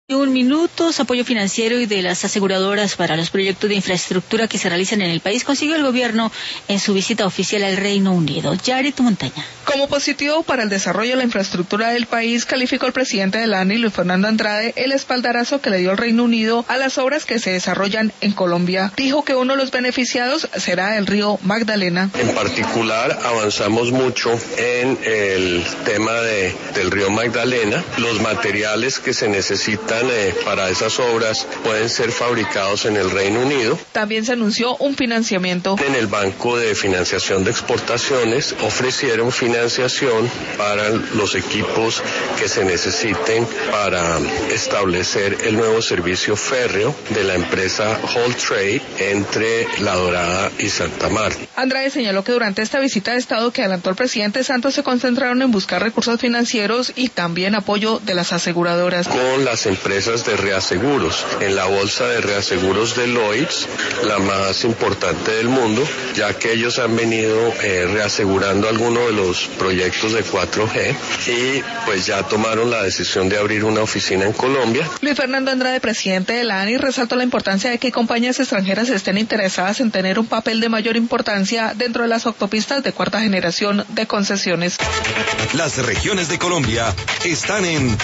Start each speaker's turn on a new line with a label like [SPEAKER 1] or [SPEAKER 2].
[SPEAKER 1] Un minuto, apoyo financiero y de las aseguradoras para los proyectos de infraestructura que se realizan en el país consiguió el gobierno en su visita oficial al Reino Unido. Yarit Montaña.
[SPEAKER 2] Como positivo para el desarrollo de la infraestructura del país, calificó el presidente del ANI, Luis Fernando Andrade, el espaldarazo que le dio el Reino Unido a las obras que se desarrollan en Colombia. Dijo que uno de los beneficiados será el río Magdalena.
[SPEAKER 3] En particular, avanzamos mucho en el tema del río Magdalena. Los materiales que se necesitan para esas obras pueden ser fabricados en el Reino Unido.
[SPEAKER 2] También se anunció un financiamiento.
[SPEAKER 3] En el Banco de Financiación de Exportaciones ofrecieron financiación para los equipos que se necesiten para establecer el nuevo servicio férreo de la empresa Whole Trade entre La Dorada y Santa Marta.
[SPEAKER 2] Andrade señaló que durante esta visita de Estado que adelantó el presidente Santos se concentraron en buscar recursos financieros y también apoyo de las aseguradoras.
[SPEAKER 3] Con las empresas de reaseguros. En la bolsa de reaseguros de Lloyds, la más importante del mundo, ya que ellos han venido reasegurando algunos de los proyectos de 4G y pues ya tomaron la decisión de abrir una oficina en Colombia.
[SPEAKER 2] Luis Fernando Andrade, presidente de la ANI, resaltó la importancia de que compañías extranjeras estén interesadas en tener un papel de mayor importancia dentro de las autopistas de cuarta generación de concesiones.
[SPEAKER 4] Las regiones de Colombia están en